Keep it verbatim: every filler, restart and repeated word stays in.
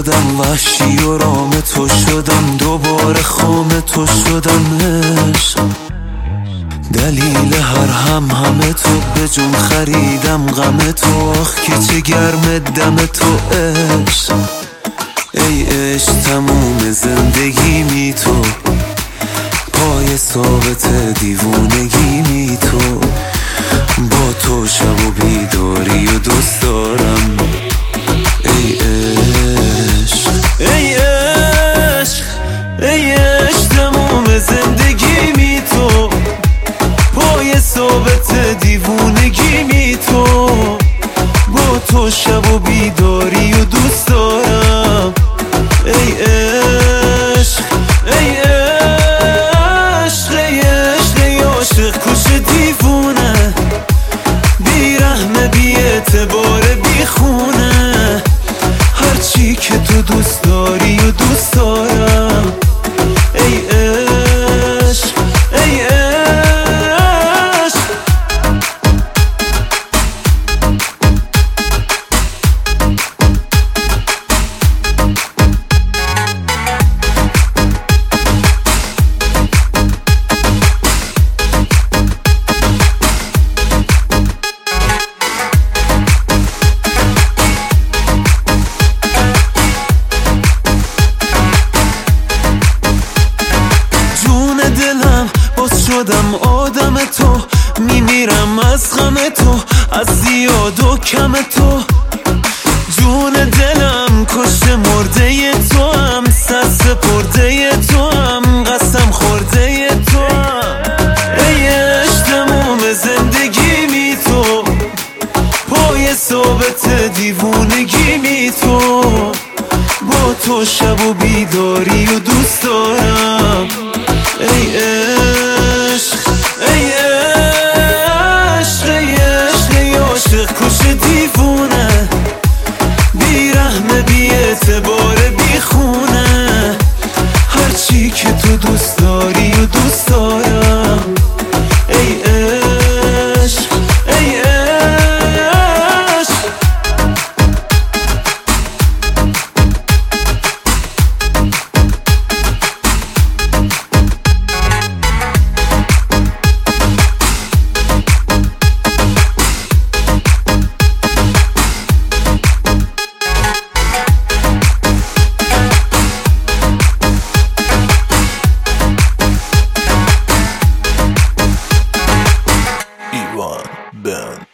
شدم، وحشی و رام تو شدم، دوباره خام تو شدم. عشق دلیل هر هم همه تو، به جون خریدم غم تو. آخ که چه گرم دم تو عشق. ای عشق تموم زندگی می تو، پای ثابت دیوونگی می تو. با تو شب و بیداری و دوست دارم. ای عشق ای عشق ای عشق تموم زندگی می تو، پای ثابت دیوونگی می تو. با تو شب و بیداری و دوست دارم. ای عشق ای عشق ای عشق ای عاشق کش دیوونه، بی رحمه بی اعتبار بی خونه. هرچی که تو دوست داری و دوست دارم. ای عشق ای عشق. شدم آدم تو، میمیرم از غم تو، از زیاد و کم تو. جون دلم کشته مرده تو هم، سر سپرده تو هم، قسم خورده تو هم. ای عشق تموم زندگی می تو، پای ثابت دیوونگی می تو. با تو شب و بیداری و دوست دارم. ای عشق ای عشق ای عشق ای عاشق کش دیوونه، بی رحمه بی اعتبار بی خونه. هرچی که تو دوست داری و دوست دارم. ای عشق ای عشق. Ben